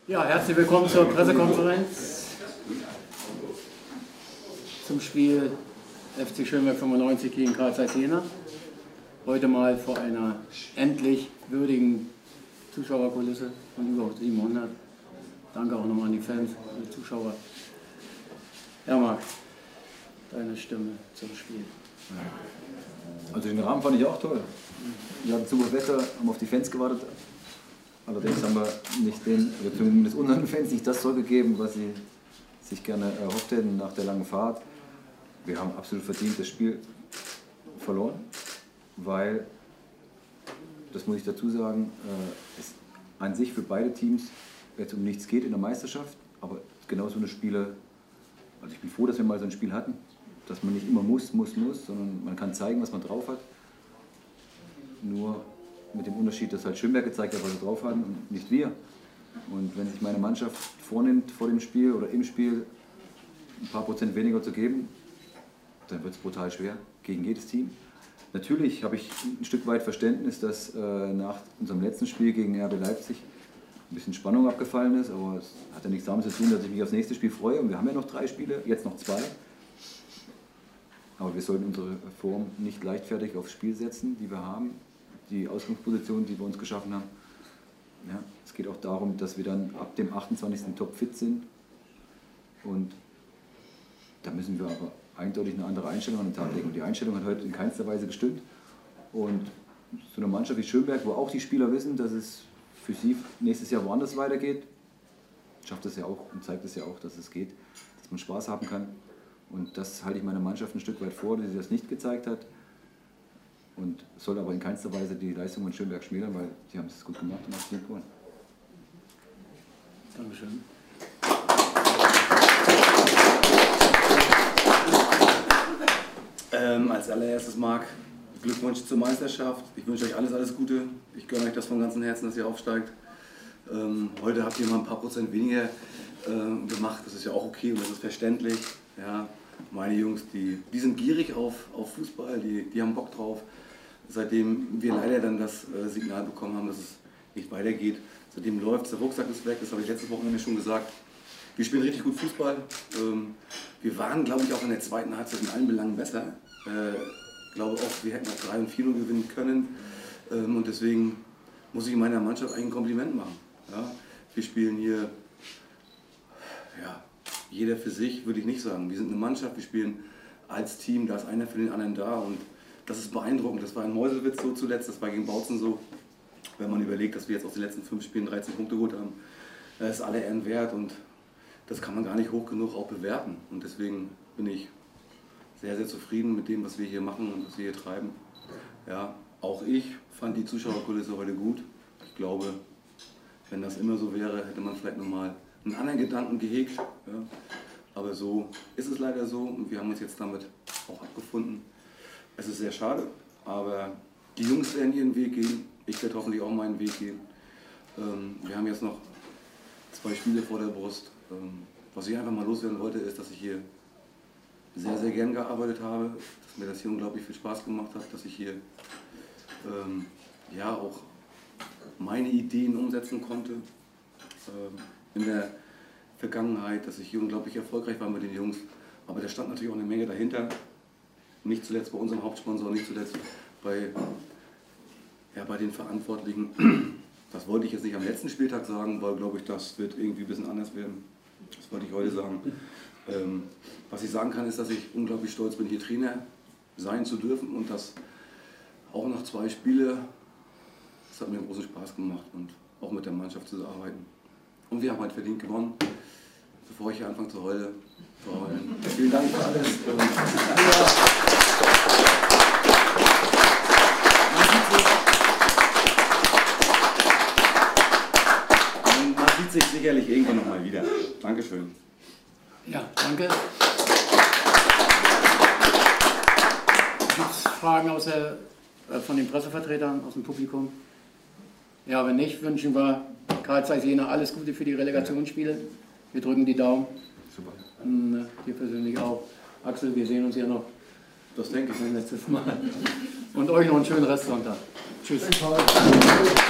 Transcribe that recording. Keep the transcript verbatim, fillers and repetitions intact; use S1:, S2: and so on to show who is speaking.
S1: Ja, herzlich willkommen zur Pressekonferenz zum Spiel F C Schönberg fünfundneunzig gegen Carl Zeiss Jena. Heute mal vor einer endlich würdigen Zuschauerkulisse von über siebenhundert. Danke auch nochmal an die Fans und die Zuschauer. Ja, Marc, deine Stimme zum Spiel.
S2: Also den Rahmen fand ich auch toll. Wir hatten super Wetter, haben auf die Fans gewartet. Allerdings haben wir nicht den, oder zumindest unseren Fans nicht das zurückgegeben, was sie sich gerne erhofft hätten nach der langen Fahrt. Wir haben absolut verdient das Spiel verloren, weil, das muss ich dazu sagen, es an sich für beide Teams jetzt um nichts geht in der Meisterschaft, aber genau so eine Spiele, also ich bin froh, dass wir mal so ein Spiel hatten, dass man nicht immer muss, muss, muss, sondern man kann zeigen, was man drauf hat. Nur mit dem Unterschied, dass halt Schönberg gezeigt hat, was sie drauf hatten und nicht wir. Und wenn sich meine Mannschaft vornimmt, vor dem Spiel oder im Spiel ein paar Prozent weniger zu geben, dann wird es brutal schwer gegen jedes Team. Natürlich habe ich ein Stück weit Verständnis, dass äh, nach unserem letzten Spiel gegen R B Leipzig ein bisschen Spannung abgefallen ist, aber es hat ja nichts damit zu tun, dass ich mich aufs nächste Spiel freue. Und wir haben ja noch drei Spiele, jetzt noch zwei. Aber wir sollten unsere Form nicht leichtfertig aufs Spiel setzen, die wir haben, die Ausgangsposition, die wir uns geschaffen haben. Ja, es geht auch darum, dass wir dann ab dem achtundzwanzigsten topfit sind. Und da müssen wir aber eindeutig eine andere Einstellung an den Tag legen. Und die Einstellung hat heute in keinster Weise gestimmt. Und so eine Mannschaft wie Schönberg, wo auch die Spieler wissen, dass es für sie nächstes Jahr woanders weitergeht, schafft es ja auch und zeigt es ja auch, dass es geht, dass man Spaß haben kann. Und das halte ich meiner Mannschaft ein Stück weit vor, dass sie das nicht gezeigt hat. Und soll aber in keinster Weise die Leistung von Schönberg schmälern, weil sie haben es gut gemacht und haben es gewonnen.
S1: Dankeschön.
S3: Ähm, als allererstes, Marc, Glückwunsch zur Meisterschaft. Ich wünsche euch alles, alles Gute. Ich gönne euch das von ganzem Herzen, dass ihr aufsteigt. Ähm, heute habt ihr mal ein paar Prozent weniger äh, gemacht. Das ist ja auch okay und das ist verständlich. Ja, meine Jungs, die, die sind gierig auf, auf Fußball, die, die haben Bock drauf. Seitdem wir leider dann das äh, Signal bekommen haben, dass es nicht weitergeht, seitdem läuft der Rucksack ist weg, das habe ich letzte Woche schon gesagt. Wir spielen richtig gut Fußball. Ähm, wir waren, glaube ich, auch in der zweiten Halbzeit in allen Belangen besser. Ich äh, glaube auch, wir hätten auch drei und vier null gewinnen können. Ähm, und deswegen muss ich meiner Mannschaft eigentlich ein Kompliment machen. Ja? Wir spielen hier, ja, jeder für sich, würde ich nicht sagen. Wir sind eine Mannschaft, wir spielen als Team, da ist einer für den anderen da. Und das ist beeindruckend. Das war in Meuselwitz so zuletzt, das war gegen Bautzen so. Wenn man überlegt, dass wir jetzt aus den letzten fünf Spielen dreizehn Punkte geholt haben, das ist alle Ehren wert und das kann man gar nicht hoch genug auch bewerten. Und deswegen bin ich sehr, sehr zufrieden mit dem, was wir hier machen und was wir hier treiben. Ja, auch ich fand die Zuschauerkulisse heute gut. Ich glaube, wenn das immer so wäre, hätte man vielleicht nochmal einen anderen Gedanken gehegt. Ja. Aber so ist es leider so und wir haben uns jetzt damit auch abgefunden. Es ist sehr schade, aber die Jungs werden ihren Weg gehen. Ich werde hoffentlich auch meinen Weg gehen. Ähm, wir haben jetzt noch zwei Spiele vor der Brust. Ähm, was ich einfach mal loswerden wollte, ist, dass ich hier sehr, sehr gern gearbeitet habe, dass mir das hier unglaublich viel Spaß gemacht hat, dass ich hier ähm, ja auch meine Ideen umsetzen konnte. Ähm, in der Vergangenheit, dass ich hier unglaublich erfolgreich war mit den Jungs. Aber da stand natürlich auch eine Menge dahinter. Nicht zuletzt bei unserem Hauptsponsor, nicht zuletzt bei, ja, bei den Verantwortlichen. Das wollte ich jetzt nicht am letzten Spieltag sagen, weil, glaube ich, das wird irgendwie ein bisschen anders werden. Das wollte ich heute sagen. Ähm, was ich sagen kann, ist, dass ich unglaublich stolz bin, hier Trainer sein zu dürfen und das auch nach zwei Spiele, das hat mir großen Spaß gemacht und auch mit der Mannschaft zu arbeiten. Und wir haben halt verdient gewonnen. Bevor ich hier anfange zu heulen, zu heulen. Vielen Dank für alles. Und man sieht sich sicherlich irgendwann noch mal wieder. Dankeschön.
S1: Ja, danke. Gibt es Fragen aus der, äh, von den Pressevertretern, aus dem Publikum? Ja, wenn nicht, wünschen wir Carl Zeiss Jena alles Gute für die Relegationsspiele. Wir drücken die Daumen.
S2: Super.
S1: Und, äh, dir persönlich auch. Axel, wir sehen uns ja noch.
S3: Das denke ich.
S1: Ein letztes Mal. Und euch noch einen schönen Restsonntag. Tschüss.